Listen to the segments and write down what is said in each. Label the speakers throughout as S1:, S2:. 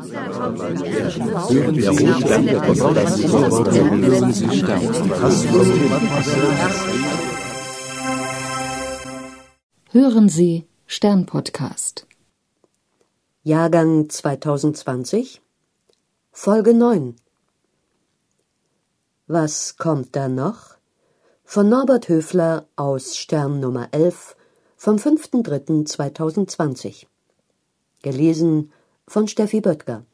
S1: Hören Sie Stern-Podcast.
S2: Jahrgang 2020, Folge 9. Was kommt da noch? Von Norbert Höfler aus Stern Nummer 11 vom 5.3.2020. Gelesen von Steffi Böttger.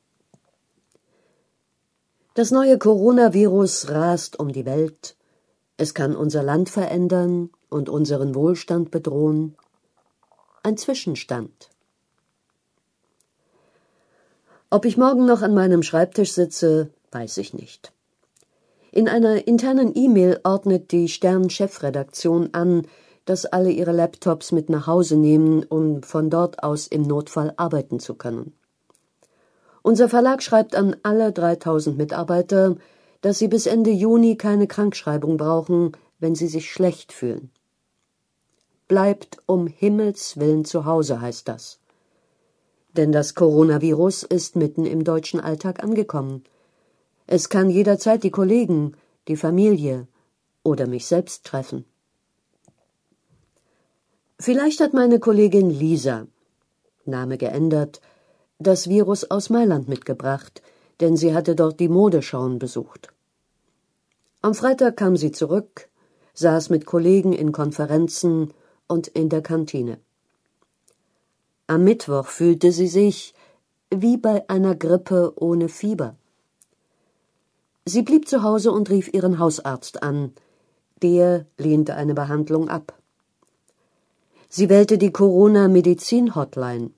S2: Das neue Coronavirus rast um die Welt. Es kann unser Land verändern und unseren Wohlstand bedrohen. Ein Zwischenstand. Ob ich morgen noch an meinem Schreibtisch sitze, weiß ich nicht. In einer internen E-Mail ordnet die Stern-Chefredaktion an, dass alle ihre Laptops mit nach Hause nehmen, um von dort aus im Notfall arbeiten zu können. Unser Verlag schreibt an alle 3000 Mitarbeiter, dass sie bis Ende Juni keine Krankschreibung brauchen, wenn sie sich schlecht fühlen. Bleibt um Himmels Willen zu Hause, heißt das. Denn das Coronavirus ist mitten im deutschen Alltag angekommen. Es kann jederzeit die Kollegen, die Familie oder mich selbst treffen. Vielleicht hat meine Kollegin Lisa, Name geändert, das Virus aus Mailand mitgebracht, denn sie hatte dort die Modeschauen besucht. Am Freitag kam sie zurück, saß mit Kollegen in Konferenzen und in der Kantine. Am Mittwoch fühlte sie sich wie bei einer Grippe ohne Fieber. Sie blieb zu Hause und rief ihren Hausarzt an. Der lehnte eine Behandlung ab. Sie wählte die Corona-Medizin-Hotline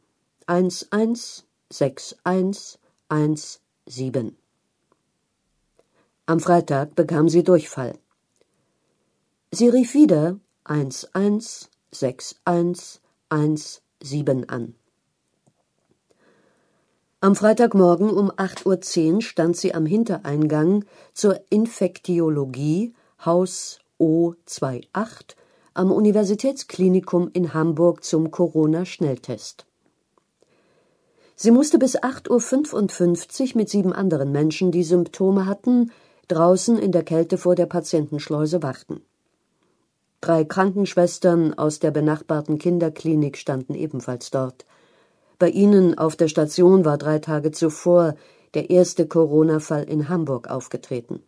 S2: 116117. Am Freitag bekam sie Durchfall. Sie rief wieder 116117 an. Am Freitagmorgen um 8:10 Uhr stand sie am Hintereingang zur Infektiologie Haus O28 am Universitätsklinikum in Hamburg zum Corona-Schnelltest. Sie musste bis 8:55 Uhr mit 7 anderen Menschen, die Symptome hatten, draußen in der Kälte vor der Patientenschleuse warten. 3 Krankenschwestern aus der benachbarten Kinderklinik standen ebenfalls dort. Bei ihnen auf der Station war 3 Tage zuvor der erste Corona-Fall in Hamburg aufgetreten.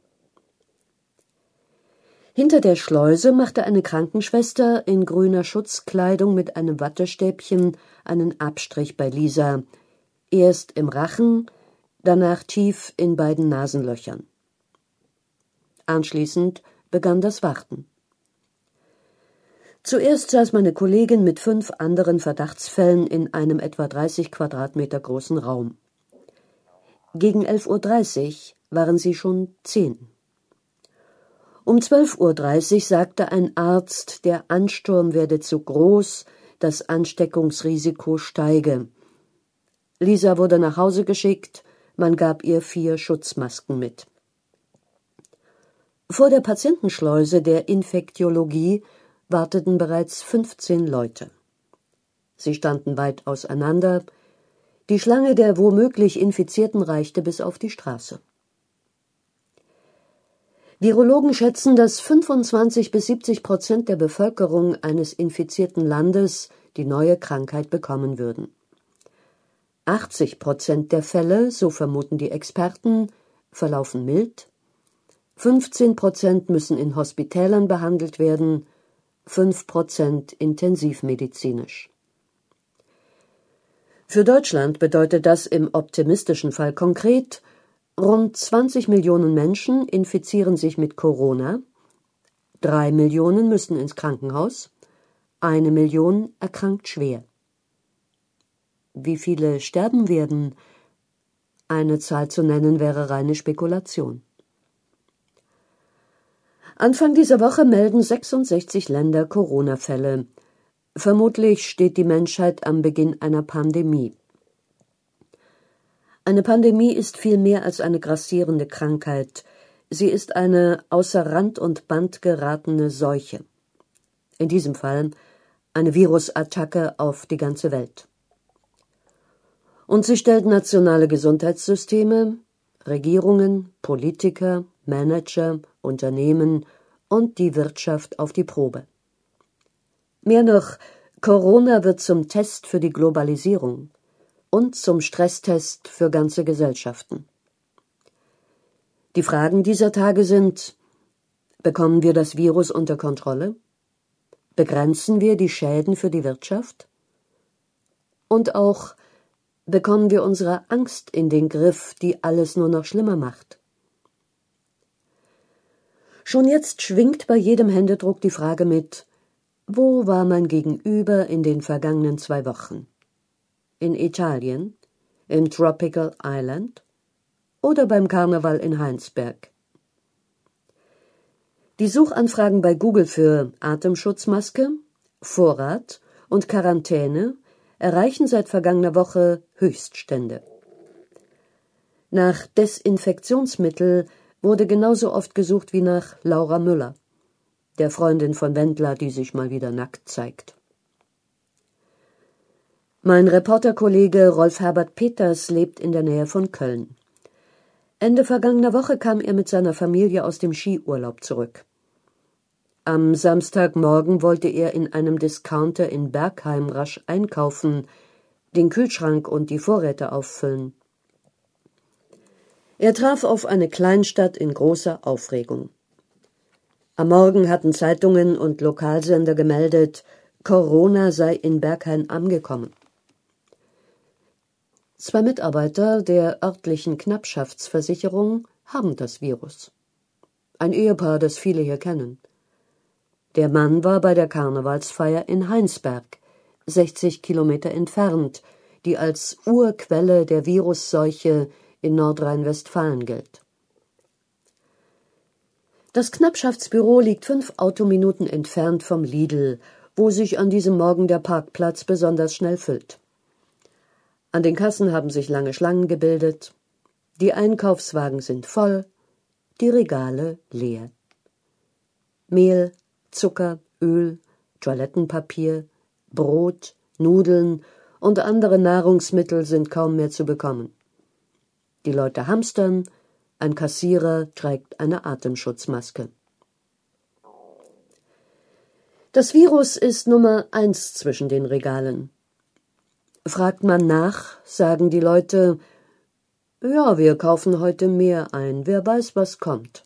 S2: Hinter der Schleuse machte eine Krankenschwester in grüner Schutzkleidung mit einem Wattestäbchen einen Abstrich bei Lisa. Erst im Rachen, danach tief in beiden Nasenlöchern. Anschließend begann das Warten. Zuerst saß meine Kollegin mit 5 anderen Verdachtsfällen in einem etwa 30 Quadratmeter großen Raum. Gegen 11:30 Uhr waren sie schon 10. Um 12:30 Uhr sagte ein Arzt, der Ansturm werde zu groß, das Ansteckungsrisiko steige. Lisa wurde nach Hause geschickt, man gab ihr 4 Schutzmasken mit. Vor der Patientenschleuse der Infektiologie warteten bereits 15 Leute. Sie standen weit auseinander, die Schlange der womöglich Infizierten reichte bis auf die Straße. Virologen schätzen, dass 25-70% der Bevölkerung eines infizierten Landes die neue Krankheit bekommen würden. 80% der Fälle, so vermuten die Experten, verlaufen mild, 15% müssen in Hospitälern behandelt werden, 5% intensivmedizinisch. Für Deutschland bedeutet das im optimistischen Fall konkret: Rund 20 Millionen Menschen infizieren sich mit Corona, 3 Millionen müssen ins Krankenhaus, 1 Million erkrankt schwer. Wie viele sterben werden? Eine Zahl zu nennen wäre reine Spekulation. Anfang dieser Woche melden 66 Länder Corona-Fälle. Vermutlich steht die Menschheit am Beginn einer Pandemie. Eine Pandemie ist viel mehr als eine grassierende Krankheit. Sie ist eine außer Rand und Band geratene Seuche. In diesem Fall eine Virusattacke auf die ganze Welt. Und sie stellt nationale Gesundheitssysteme, Regierungen, Politiker, Manager, Unternehmen und die Wirtschaft auf die Probe. Mehr noch, Corona wird zum Test für die Globalisierung und zum Stresstest für ganze Gesellschaften. Die Fragen dieser Tage sind: Bekommen wir das Virus unter Kontrolle? Begrenzen wir die Schäden für die Wirtschaft? Und auch: Bekommen wir unsere Angst in den Griff, die alles nur noch schlimmer macht? Schon jetzt schwingt bei jedem Händedruck die Frage mit: Wo war mein Gegenüber in den vergangenen 2 Wochen? In Italien? Im Tropical Island? Oder beim Karneval in Heinsberg? Die Suchanfragen bei Google für Atemschutzmaske, Vorrat und Quarantäne erreichen seit vergangener Woche Höchststände. Nach Desinfektionsmittel wurde genauso oft gesucht wie nach Laura Müller, der Freundin von Wendler, die sich mal wieder nackt zeigt. Mein Reporterkollege Rolf Herbert Peters lebt in der Nähe von Köln. Ende vergangener Woche kam er mit seiner Familie aus dem Skiurlaub zurück. Am Samstagmorgen wollte er in einem Discounter in Bergheim rasch einkaufen, den Kühlschrank und die Vorräte auffüllen. Er traf auf eine Kleinstadt in großer Aufregung. Am Morgen hatten Zeitungen und Lokalsender gemeldet, Corona sei in Bergheim angekommen. 2 Mitarbeiter der örtlichen Knappschaftsversicherung haben das Virus. Ein Ehepaar, das viele hier kennen. Der Mann war bei der Karnevalsfeier in Heinsberg, 60 Kilometer entfernt, die als Urquelle der Virusseuche in Nordrhein-Westfalen gilt. Das Knappschaftsbüro liegt 5 Autominuten entfernt vom Lidl, wo sich an diesem Morgen der Parkplatz besonders schnell füllt. An den Kassen haben sich lange Schlangen gebildet, die Einkaufswagen sind voll, die Regale leer. Mehl, Zucker, Öl, Toilettenpapier, Brot, Nudeln und andere Nahrungsmittel sind kaum mehr zu bekommen. Die Leute hamstern, ein Kassierer trägt eine Atemschutzmaske. Das Virus ist Nummer 1 zwischen den Regalen. Fragt man nach, sagen die Leute: Ja, wir kaufen heute mehr ein, wer weiß, was kommt.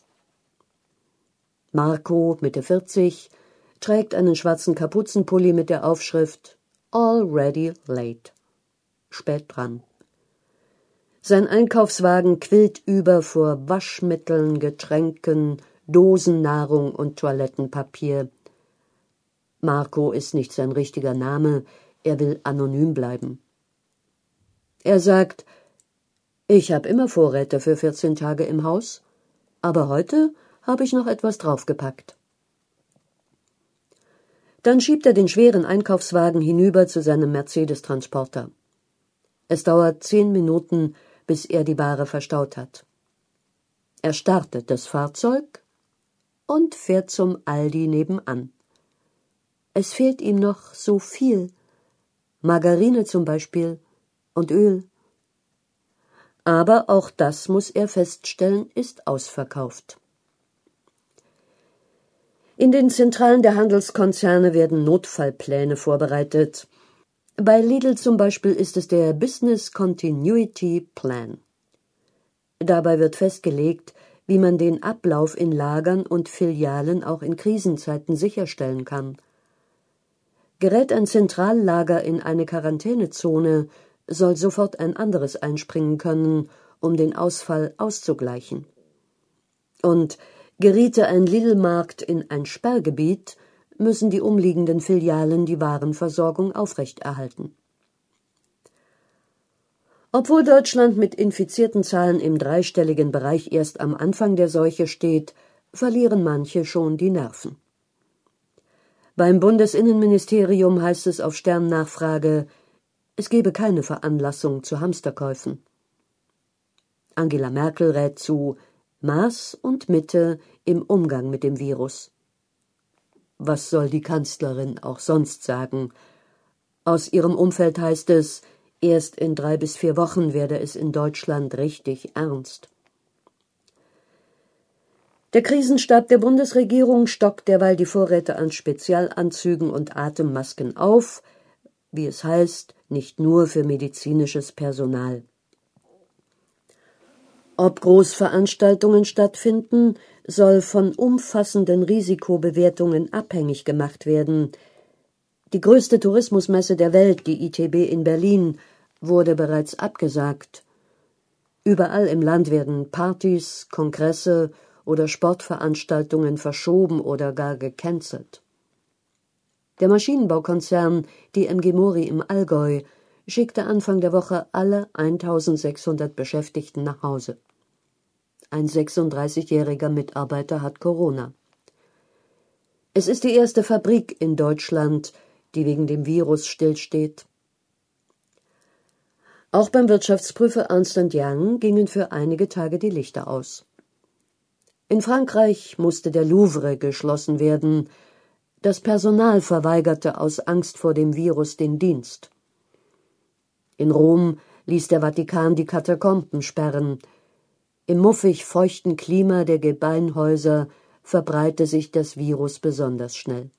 S2: Marco, Mitte 40, trägt einen schwarzen Kapuzenpulli mit der Aufschrift Already late. Spät dran. Sein Einkaufswagen quillt über vor Waschmitteln, Getränken, Dosennahrung und Toilettenpapier. Marco ist nicht sein richtiger Name, er will anonym bleiben. Er sagt: Ich habe immer Vorräte für 14 Tage im Haus, aber heute habe ich noch etwas draufgepackt. Dann schiebt er den schweren Einkaufswagen hinüber zu seinem Mercedes-Transporter. Es dauert 10 Minuten, bis er die Ware verstaut hat. Er startet das Fahrzeug und fährt zum Aldi nebenan. Es fehlt ihm noch so viel. Margarine zum Beispiel und Öl. Aber auch das, muss er feststellen, ist ausverkauft. In den Zentralen der Handelskonzerne werden Notfallpläne vorbereitet. Bei Lidl zum Beispiel ist es der Business Continuity Plan. Dabei wird festgelegt, wie man den Ablauf in Lagern und Filialen auch in Krisenzeiten sicherstellen kann. Gerät ein Zentrallager in eine Quarantänezone, soll sofort ein anderes einspringen können, um den Ausfall auszugleichen. Und geriete ein Lidl-Markt in ein Sperrgebiet, müssen die umliegenden Filialen die Warenversorgung aufrechterhalten. Obwohl Deutschland mit infizierten Zahlen im dreistelligen Bereich erst am Anfang der Seuche steht, verlieren manche schon die Nerven. Beim Bundesinnenministerium heißt es auf Stern-Nachfrage, es gebe keine Veranlassung zu Hamsterkäufen. Angela Merkel rät zu Maß und Mitte im Umgang mit dem Virus. Was soll die Kanzlerin auch sonst sagen? Aus ihrem Umfeld heißt es, Erst in 3 bis 4 Wochen werde es in Deutschland richtig ernst. Der Krisenstab der Bundesregierung stockt derweil die Vorräte an Spezialanzügen und Atemmasken auf, wie es heißt, nicht nur für medizinisches Personal. Ob Großveranstaltungen stattfinden, soll von umfassenden Risikobewertungen abhängig gemacht werden. Die größte Tourismusmesse der Welt, die ITB in Berlin, wurde bereits abgesagt. Überall im Land werden Partys, Kongresse oder Sportveranstaltungen verschoben oder gar gecancelt. Der Maschinenbaukonzern DMG Mori im Allgäu schickte Anfang der Woche alle 1.600 Beschäftigten nach Hause. Ein 36-jähriger Mitarbeiter hat Corona. Es ist die erste Fabrik in Deutschland, die wegen dem Virus stillsteht. Auch beim Wirtschaftsprüfer Ernst & Young gingen für einige Tage die Lichter aus. In Frankreich musste der Louvre geschlossen werden. Das Personal verweigerte aus Angst vor dem Virus den Dienst. In Rom ließ der Vatikan die Katakomben sperren. Im muffig feuchten Klima der Gebeinhäuser verbreite sich das Virus besonders schnell.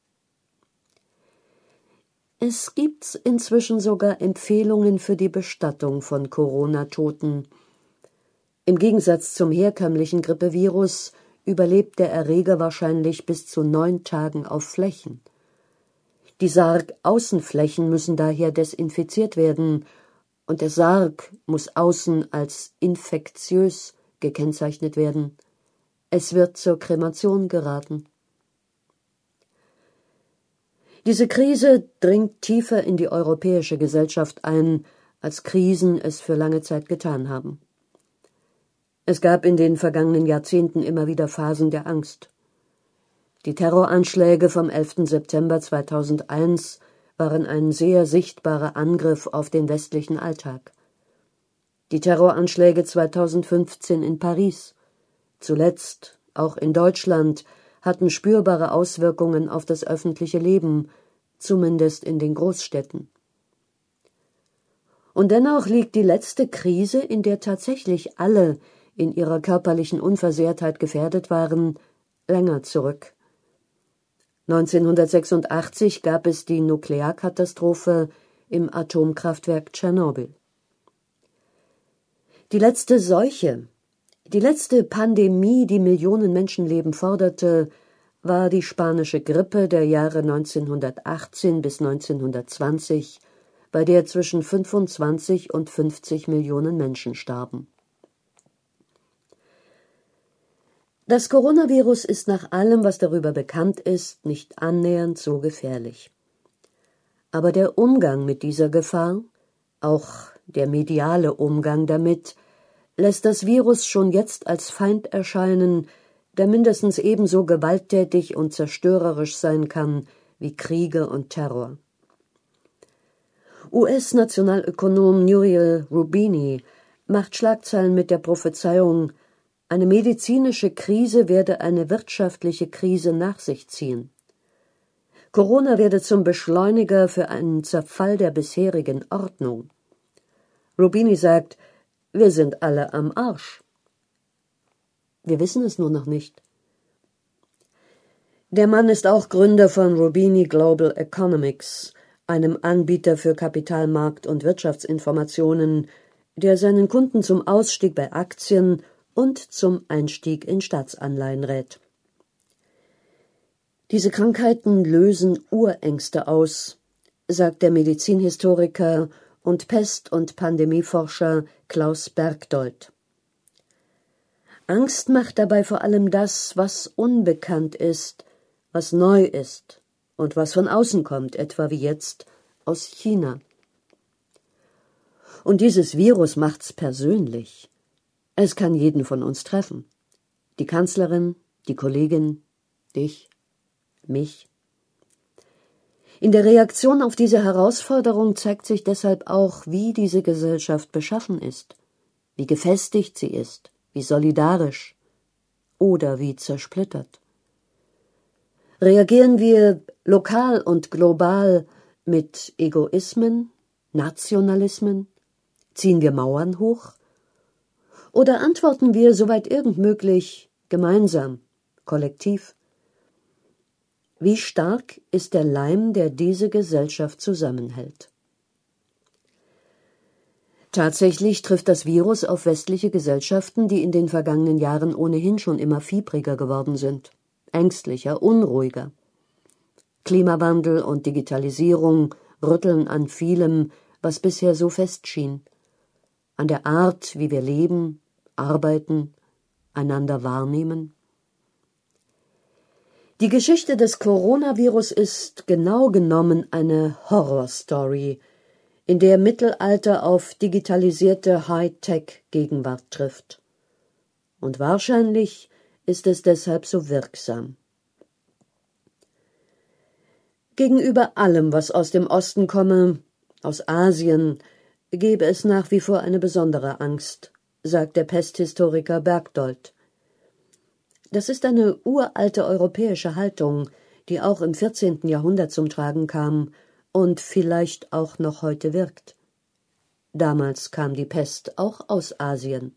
S2: Es gibt inzwischen sogar Empfehlungen für die Bestattung von Corona-Toten. Im Gegensatz zum herkömmlichen Grippevirus überlebt der Erreger wahrscheinlich bis zu 9 Tagen auf Flächen. Die Sargaußenflächen müssen daher desinfiziert werden und der Sarg muss außen als infektiös gekennzeichnet werden. Es wird zur Kremation geraten. Diese Krise dringt tiefer in die europäische Gesellschaft ein, als Krisen es für lange Zeit getan haben. Es gab in den vergangenen Jahrzehnten immer wieder Phasen der Angst. Die Terroranschläge vom 11. September 2001 waren ein sehr sichtbarer Angriff auf den westlichen Alltag. Die Terroranschläge 2015 in Paris, zuletzt auch in Deutschland, hatten spürbare Auswirkungen auf das öffentliche Leben, zumindest in den Großstädten. Und dennoch liegt die letzte Krise, in der tatsächlich alle in ihrer körperlichen Unversehrtheit gefährdet waren, länger zurück. 1986 gab es die Nuklearkatastrophe im Atomkraftwerk Tschernobyl. Die letzte Seuche, die letzte Pandemie, die Millionen Menschenleben forderte, war die spanische Grippe der Jahre 1918 bis 1920, bei der zwischen 25 und 50 Millionen Menschen starben. Das Coronavirus ist nach allem, was darüber bekannt ist, nicht annähernd so gefährlich. Aber der Umgang mit dieser Gefahr, auch der mediale Umgang damit, lässt das Virus schon jetzt als Feind erscheinen, der mindestens ebenso gewalttätig und zerstörerisch sein kann wie Kriege und Terror. US-Nationalökonom Nouriel Roubini macht Schlagzeilen mit der Prophezeiung, eine medizinische Krise werde eine wirtschaftliche Krise nach sich ziehen. Corona werde zum Beschleuniger für einen Zerfall der bisherigen Ordnung. Roubini sagt, wir sind alle am Arsch. Wir wissen es nur noch nicht. Der Mann ist auch Gründer von Roubini Global Economics, einem Anbieter für Kapitalmarkt- und Wirtschaftsinformationen, der seinen Kunden zum Ausstieg bei Aktien und zum Einstieg in Staatsanleihen rät. Diese Krankheiten lösen Urängste aus, sagt der Medizinhistoriker und Pest- und Pandemieforscher Klaus Bergdold. Angst macht dabei vor allem das, was unbekannt ist, was neu ist und was von außen kommt, etwa wie jetzt aus China. Und dieses Virus macht's persönlich. Es kann jeden von uns treffen. Die Kanzlerin, die Kollegin, dich, mich. In der Reaktion auf diese Herausforderung zeigt sich deshalb auch, wie diese Gesellschaft beschaffen ist, wie gefestigt sie ist, wie solidarisch oder wie zersplittert. Reagieren wir lokal und global mit Egoismen, Nationalismen? Ziehen wir Mauern hoch? Oder antworten wir, soweit irgend möglich, gemeinsam, kollektiv? Wie stark ist der Leim, der diese Gesellschaft zusammenhält? Tatsächlich trifft das Virus auf westliche Gesellschaften, die in den vergangenen Jahren ohnehin schon immer fiebriger geworden sind, ängstlicher, unruhiger. Klimawandel und Digitalisierung rütteln an vielem, was bisher so fest schien. An der Art, wie wir leben, arbeiten, einander wahrnehmen. Die Geschichte des Coronavirus ist genau genommen eine Horrorstory, in der Mittelalter auf digitalisierte Hightech-Gegenwart trifft. Und wahrscheinlich ist es deshalb so wirksam. Gegenüber allem, was aus dem Osten komme, aus Asien, gebe es nach wie vor eine besondere Angst, sagt der Pesthistoriker Bergdold. Das ist eine uralte europäische Haltung, die auch im 14. Jahrhundert zum Tragen kam und vielleicht auch noch heute wirkt. Damals kam die Pest auch aus Asien.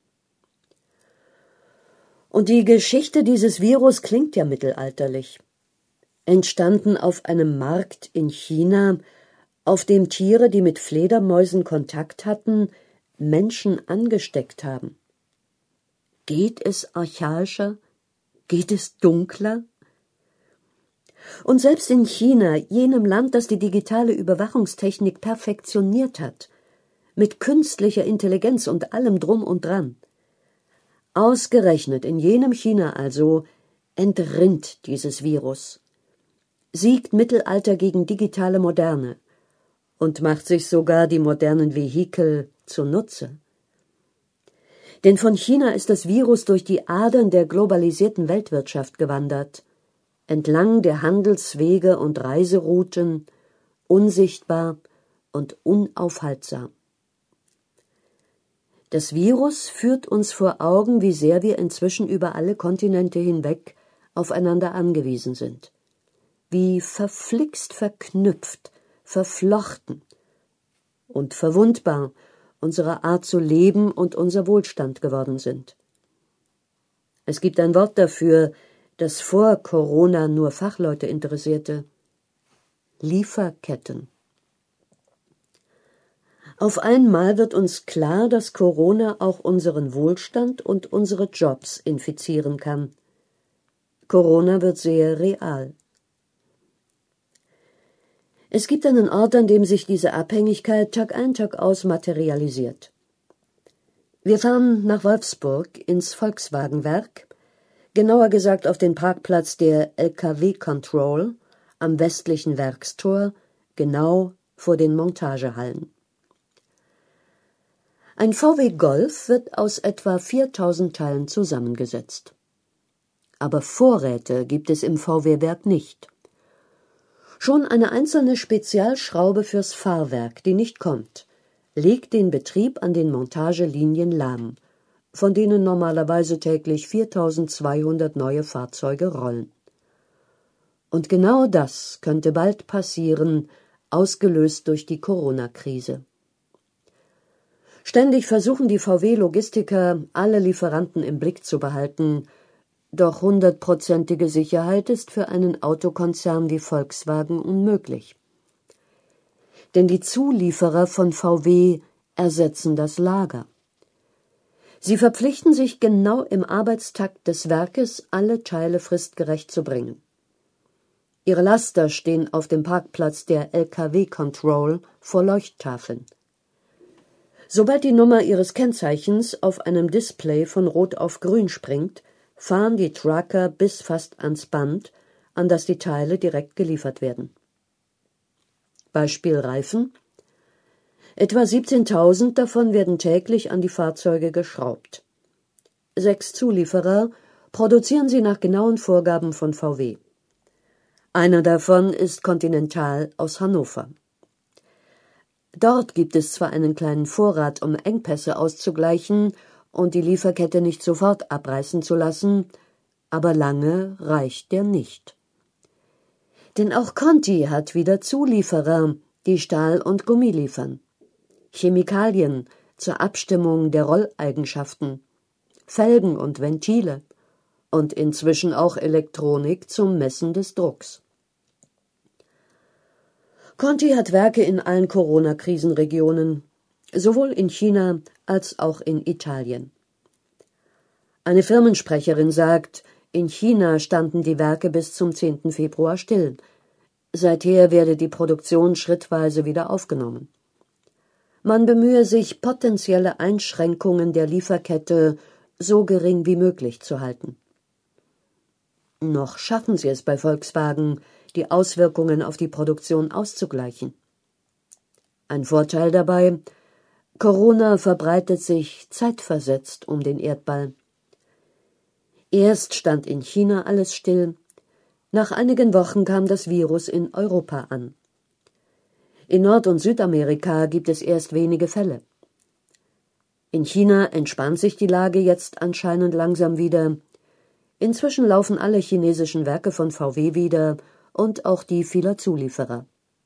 S2: Und die Geschichte dieses Virus klingt ja mittelalterlich. Entstanden auf einem Markt in China, auf dem Tiere, die mit Fledermäusen Kontakt hatten, Menschen angesteckt haben. Geht es archaischer? Geht es dunkler? Und selbst in China, jenem Land, das die digitale Überwachungstechnik perfektioniert hat, mit künstlicher Intelligenz und allem Drum und Dran. Ausgerechnet in jenem China also entrinnt dieses Virus, siegt Mittelalter gegen digitale Moderne und macht sich sogar die modernen Vehikel zunutze. Denn von China ist das Virus durch die Adern der globalisierten Weltwirtschaft gewandert, entlang der Handelswege und Reiserouten, unsichtbar und unaufhaltsam. Das Virus führt uns vor Augen, wie sehr wir inzwischen über alle Kontinente hinweg aufeinander angewiesen sind. Wie verflixt verknüpft, verflochten und verwundbar unsere Art zu leben und unser Wohlstand geworden sind. Es gibt ein Wort dafür, das vor Corona nur Fachleute interessierte: Lieferketten. Auf einmal wird uns klar, dass Corona auch unseren Wohlstand und unsere Jobs infizieren kann. Corona wird sehr real. Es gibt einen Ort, an dem sich diese Abhängigkeit Tag ein, Tag aus materialisiert. Wir fahren nach Wolfsburg ins Volkswagenwerk, genauer gesagt auf den Parkplatz der LKW Control am westlichen Werkstor, genau vor den Montagehallen. Ein VW Golf wird aus etwa 4000 Teilen zusammengesetzt. Aber Vorräte gibt es im VW-Werk nicht. Schon eine einzelne Spezialschraube fürs Fahrwerk, die nicht kommt, legt den Betrieb an den Montagelinien lahm, von denen normalerweise täglich 4200 neue Fahrzeuge rollen. Und genau das könnte bald passieren, ausgelöst durch die Corona-Krise. Ständig versuchen die VW-Logistiker, alle Lieferanten im Blick zu behalten, doch 100%ige Sicherheit ist für einen Autokonzern wie Volkswagen unmöglich. Denn die Zulieferer von VW ersetzen das Lager. Sie verpflichten sich genau im Arbeitstakt des Werkes, alle Teile fristgerecht zu bringen. Ihre Laster stehen auf dem Parkplatz der LKW Control vor Leuchttafeln. Sobald die Nummer ihres Kennzeichens auf einem Display von Rot auf Grün springt, fahren die Trucker bis fast ans Band, an das die Teile direkt geliefert werden. Beispiel Reifen: Etwa 17.000 davon werden täglich an die Fahrzeuge geschraubt. 6 Zulieferer produzieren sie nach genauen Vorgaben von VW. Einer davon ist Continental aus Hannover. Dort gibt es zwar einen kleinen Vorrat, um Engpässe auszugleichen und die Lieferkette nicht sofort abreißen zu lassen, aber lange reicht der nicht. Denn auch Conti hat wieder Zulieferer, die Stahl und Gummi liefern, Chemikalien zur Abstimmung der Rolleigenschaften, Felgen und Ventile und inzwischen auch Elektronik zum Messen des Drucks. Conti hat Werke in allen Corona-Krisenregionen, sowohl in China als auch in Italien. Eine Firmensprecherin sagt, in China standen die Werke bis zum 10. Februar still. Seither werde die Produktion schrittweise wieder aufgenommen. Man bemühe sich, potenzielle Einschränkungen der Lieferkette so gering wie möglich zu halten. Noch schaffen sie es bei Volkswagen, die Auswirkungen auf die Produktion auszugleichen. Ein Vorteil dabei: Corona verbreitet sich zeitversetzt um den Erdball. Erst stand in China alles still, nach einigen Wochen kam das Virus in Europa an. In Nord- und Südamerika gibt es erst wenige Fälle. In China entspannt sich die Lage jetzt anscheinend langsam wieder. Inzwischen laufen alle chinesischen Werke von VW wieder und auch die vieler Zulieferer.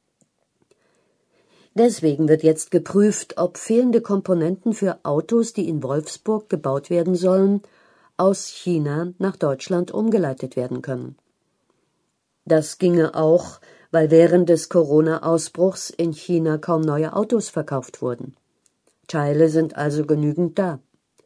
S2: Deswegen wird jetzt geprüft, ob fehlende Komponenten für Autos, die in Wolfsburg gebaut werden sollen, aus China nach Deutschland umgeleitet werden können. Das ginge auch, weil während des Corona-Ausbruchs in China kaum neue Autos verkauft wurden. Teile sind also genügend da.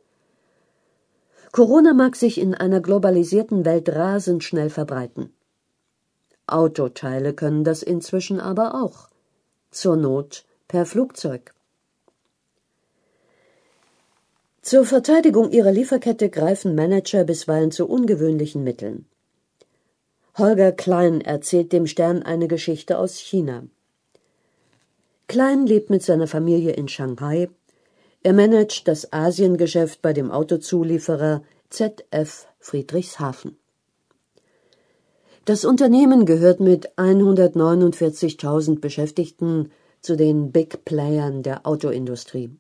S2: Corona mag sich in einer globalisierten Welt rasend schnell verbreiten. Autoteile können das inzwischen aber auch. Zur Not per Flugzeug. Zur Verteidigung ihrer Lieferkette greifen Manager bisweilen zu ungewöhnlichen Mitteln. Holger Klein erzählt dem Stern eine Geschichte aus China. Klein lebt mit seiner Familie in Shanghai. Er managt das Asiengeschäft bei dem Autozulieferer ZF Friedrichshafen. Das Unternehmen gehört mit 149.000 Beschäftigten zu den Big Playern der Autoindustrie.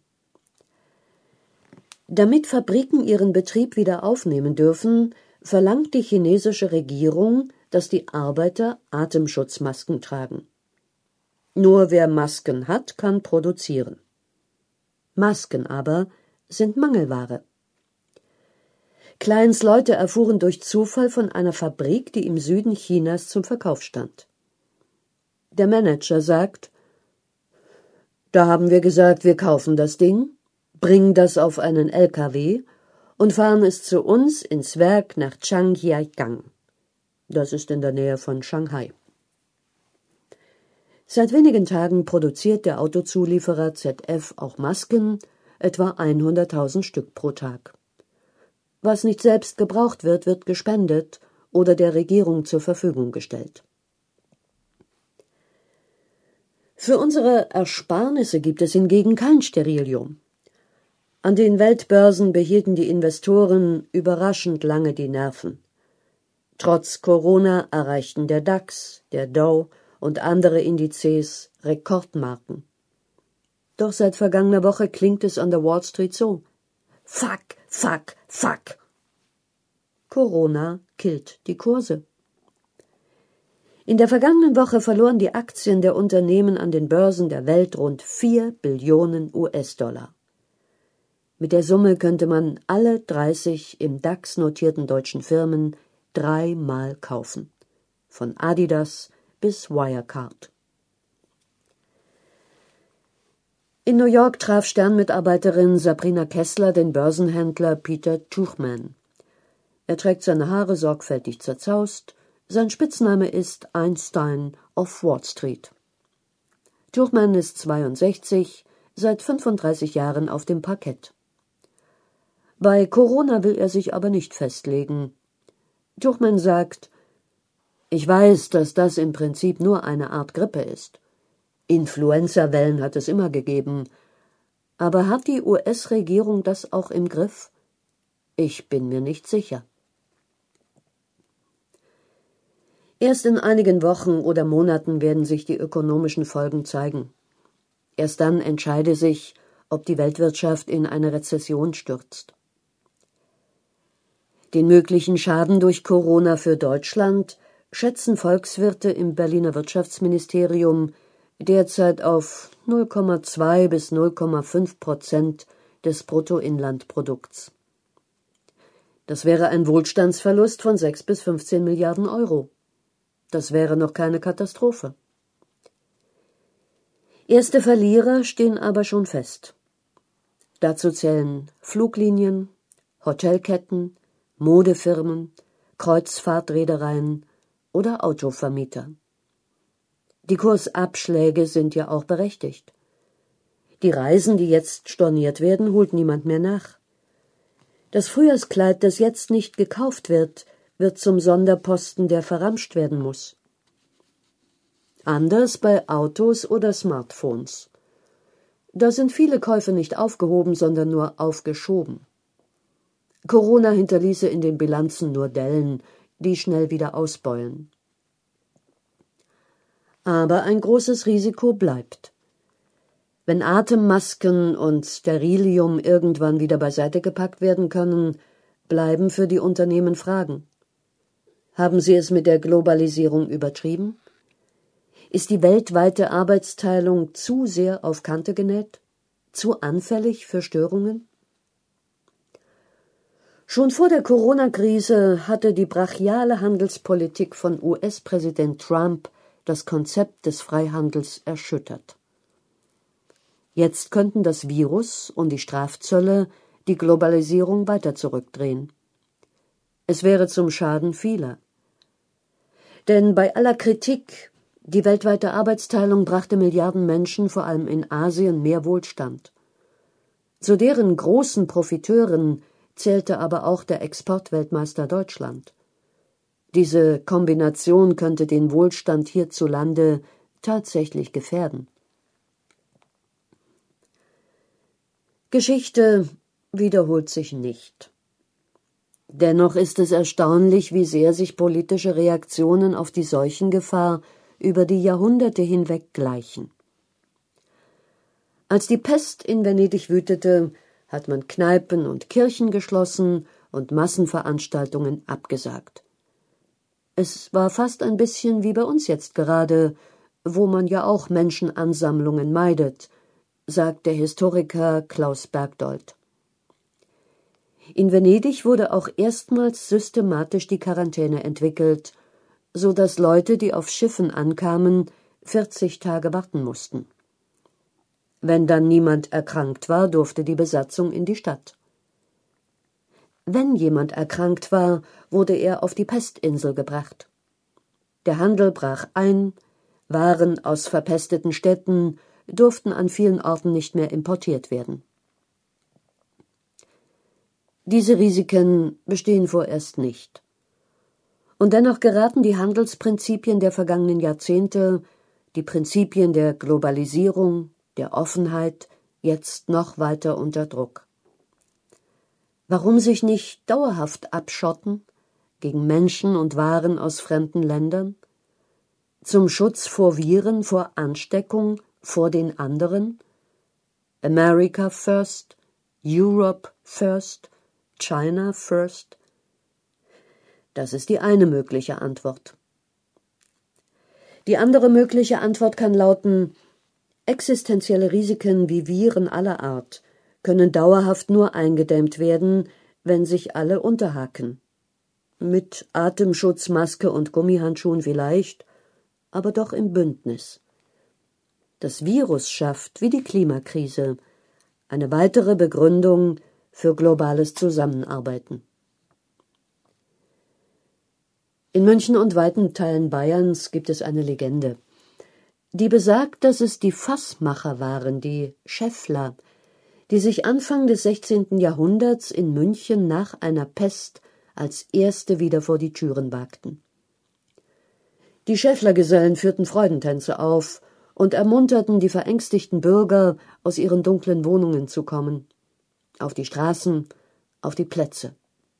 S2: Damit Fabriken ihren Betrieb wieder aufnehmen dürfen, verlangt die chinesische Regierung, dass die Arbeiter Atemschutzmasken tragen. Nur wer Masken hat, kann produzieren. Masken aber sind Mangelware. Kleins Leute erfuhren durch Zufall von einer Fabrik, die im Süden Chinas zum Verkauf stand. Der Manager sagt: Da haben wir gesagt, wir kaufen das Ding, bringen das auf einen LKW und fahren es zu uns ins Werk nach Zhangjiagang. Das ist in der Nähe von Shanghai. Seit wenigen Tagen produziert der Autozulieferer ZF auch Masken, etwa 100.000 Stück pro Tag. Was nicht selbst gebraucht wird, wird gespendet oder der Regierung zur Verfügung gestellt. Für unsere Ersparnisse gibt es hingegen kein Sterilium. An den Weltbörsen behielten die Investoren überraschend lange die Nerven. Trotz Corona erreichten der DAX, der Dow und andere Indizes Rekordmarken. Doch seit vergangener Woche klingt es an der Wall Street so: Fuck, fuck, fuck. Corona killt die Kurse. In der vergangenen Woche verloren die Aktien der Unternehmen an den Börsen der Welt rund 4 Billionen US-Dollar. Mit der Summe könnte man alle 30 im DAX notierten deutschen Firmen 3-mal kaufen. Von Adidas bis Wirecard. In New York traf Stern-Mitarbeiterin Sabrina Kessler den Börsenhändler Peter Tuchman. Er trägt seine Haare sorgfältig zerzaust. Sein Spitzname ist Einstein of Wall Street. Tuchman ist 62, seit 35 Jahren auf dem Parkett. Bei Corona will er sich aber nicht festlegen. Tuchman sagt: Ich weiß, dass das im Prinzip nur eine Art Grippe ist. Influenza-Wellen hat es immer gegeben. Aber hat die US-Regierung das auch im Griff? Ich bin mir nicht sicher. Erst in einigen Wochen oder Monaten werden sich die ökonomischen Folgen zeigen. Erst dann entscheide sich, ob die Weltwirtschaft in eine Rezession stürzt. Den möglichen Schaden durch Corona für Deutschland schätzen Volkswirte im Berliner Wirtschaftsministerium derzeit auf 0,2 bis 0,5% des Bruttoinlandprodukts. Das wäre ein Wohlstandsverlust von 6 bis 15 Milliarden Euro. Das wäre noch keine Katastrophe. Erste Verlierer stehen aber schon fest. Dazu zählen Fluglinien, Hotelketten, Modefirmen, Kreuzfahrtreedereien oder Autovermieter. Die Kursabschläge sind ja auch berechtigt. Die Reisen, die jetzt storniert werden, holt niemand mehr nach. Das Frühjahrskleid, das jetzt nicht gekauft wird, wird zum Sonderposten, der verramscht werden muss. Anders bei Autos oder Smartphones. Da sind viele Käufe nicht aufgehoben, sondern nur aufgeschoben. Corona hinterließe in den Bilanzen nur Dellen, die schnell wieder ausbeuen. Aber ein großes Risiko bleibt. Wenn Atemmasken und Sterilium irgendwann wieder beiseite gepackt werden können, bleiben für die Unternehmen Fragen. Haben sie es mit der Globalisierung übertrieben? Ist die weltweite Arbeitsteilung zu sehr auf Kante genäht? Zu anfällig für Störungen? Schon vor der Corona-Krise hatte die brachiale Handelspolitik von US-Präsident Trump das Konzept des Freihandels erschüttert. Jetzt könnten das Virus und die Strafzölle die Globalisierung weiter zurückdrehen. Es wäre zum Schaden vieler. Denn bei aller Kritik, die weltweite Arbeitsteilung brachte Milliarden Menschen, vor allem in Asien, mehr Wohlstand. Zu deren großen Profiteuren zählte aber auch der Exportweltmeister Deutschland. Diese Kombination könnte den Wohlstand hierzulande tatsächlich gefährden. Geschichte wiederholt sich nicht. Dennoch ist es erstaunlich, wie sehr sich politische Reaktionen auf die Seuchengefahr über die Jahrhunderte hinweg gleichen. Als die Pest in Venedig wütete, hat man Kneipen und Kirchen geschlossen und Massenveranstaltungen abgesagt. Es war fast ein bisschen wie bei uns jetzt gerade, wo man ja auch Menschenansammlungen meidet, sagt der Historiker Klaus Bergdold. In Venedig wurde auch erstmals systematisch die Quarantäne entwickelt, so dass Leute, die auf Schiffen ankamen, 40 Tage warten mussten. Wenn dann niemand erkrankt war, durfte die Besatzung in die Stadt. Wenn jemand erkrankt war, wurde er auf die Pestinsel gebracht. Der Handel brach ein, Waren aus verpesteten Städten durften an vielen Orten nicht mehr importiert werden. Diese Risiken bestehen vorerst nicht. Und dennoch geraten die Handelsprinzipien der vergangenen Jahrzehnte, die Prinzipien der Globalisierung, der Offenheit, jetzt noch weiter unter Druck. Warum sich nicht dauerhaft abschotten gegen Menschen und Waren aus fremden Ländern? Zum Schutz vor Viren, vor Ansteckung, vor den anderen? America first, Europe first, China first? Das ist die eine mögliche Antwort. Die andere mögliche Antwort kann lauten: Existenzielle Risiken wie Viren aller Art können dauerhaft nur eingedämmt werden, wenn sich alle unterhaken. Mit Atemschutz, Maske und Gummihandschuhen vielleicht, aber doch im Bündnis. Das Virus schafft, wie die Klimakrise, eine weitere Begründung für globales Zusammenarbeiten. In München und weiten Teilen Bayerns gibt es eine Legende, die besagt, dass es die Fassmacher waren, die Schäffler, die sich Anfang des 16. Jahrhunderts in München nach einer Pest als erste wieder vor die Türen wagten. Die Schäfflergesellen führten Freudentänze auf und ermunterten die verängstigten Bürger, aus ihren dunklen Wohnungen zu kommen, auf die Straßen, auf die Plätze.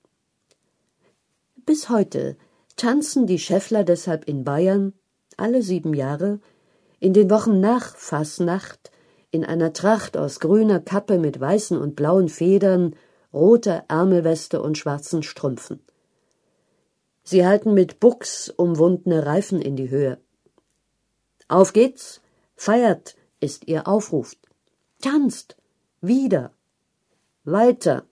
S2: Bis heute tanzen die Schäffler deshalb in Bayern alle 7 Jahre in den Wochen nach Fasnacht in einer Tracht aus grüner Kappe mit weißen und blauen Federn, roter Ärmelweste und schwarzen Strümpfen. Sie halten mit Buchs umwundene Reifen in die Höhe. Auf geht's, Feiert ist ihr Aufruf. Tanzt! Wieder! Weiter!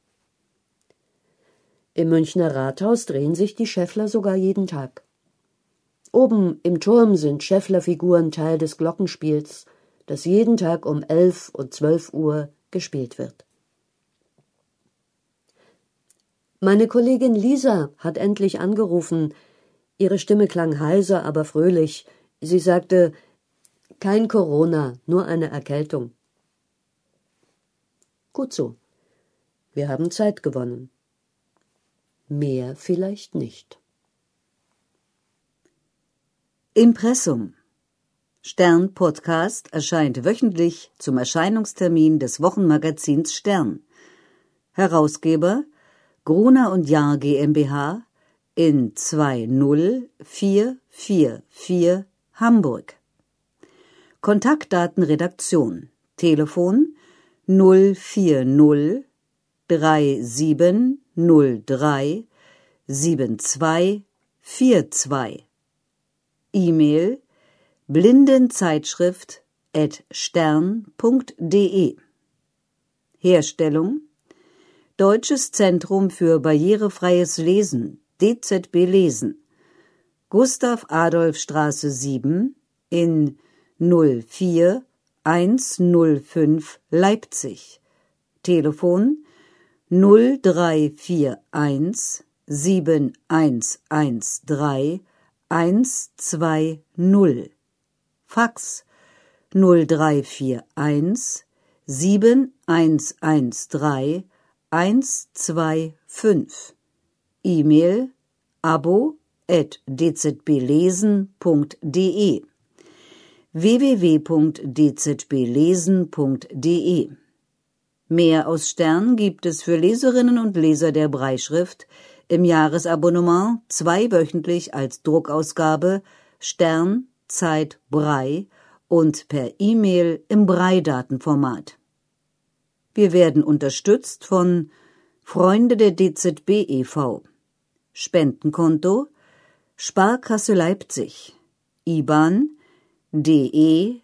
S2: Im Münchner Rathaus drehen sich die Scheffler sogar jeden Tag. Oben im Turm sind Scheffler-Figuren Teil des Glockenspiels, das jeden Tag um 11 und 12 Uhr gespielt wird. Meine Kollegin Lisa hat endlich angerufen. Ihre Stimme klang heiser, aber fröhlich. Sie sagte, kein Corona, nur eine Erkältung. Gut so. Wir haben Zeit gewonnen. Mehr vielleicht nicht.
S3: Impressum. Stern Podcast erscheint wöchentlich zum Erscheinungstermin des Wochenmagazins Stern. Herausgeber Gruner und Jahr GmbH in 20444 Hamburg. Kontaktdaten Redaktion. Telefon 040 3703 7242. E-Mail blindenzeitschrift@stern.de. Herstellung Deutsches Zentrum für barrierefreies Lesen, DZB Lesen, Gustav-Adolf-Straße 7 in 04105 Leipzig. Telefon 0341 7113 120. Fax 0341 7113 125. E-Mail abo@dzblesen.de. www.dzblesen.de. Mehr aus Stern gibt es für Leserinnen und Leser der Brailleschrift im Jahresabonnement 2-wöchentlich als Druckausgabe Stern, Zeit, Braille und per E-Mail im Braille-Datenformat. Wir werden unterstützt von Freunde der DZB e.V. Spendenkonto Sparkasse Leipzig IBAN DE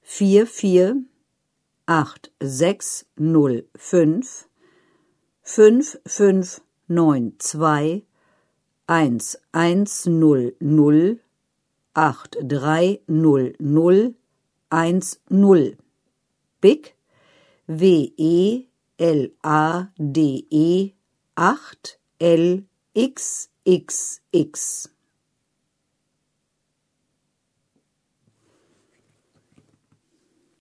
S3: 448605 5592 1100 8300 10. BIC WELADE 8LXXX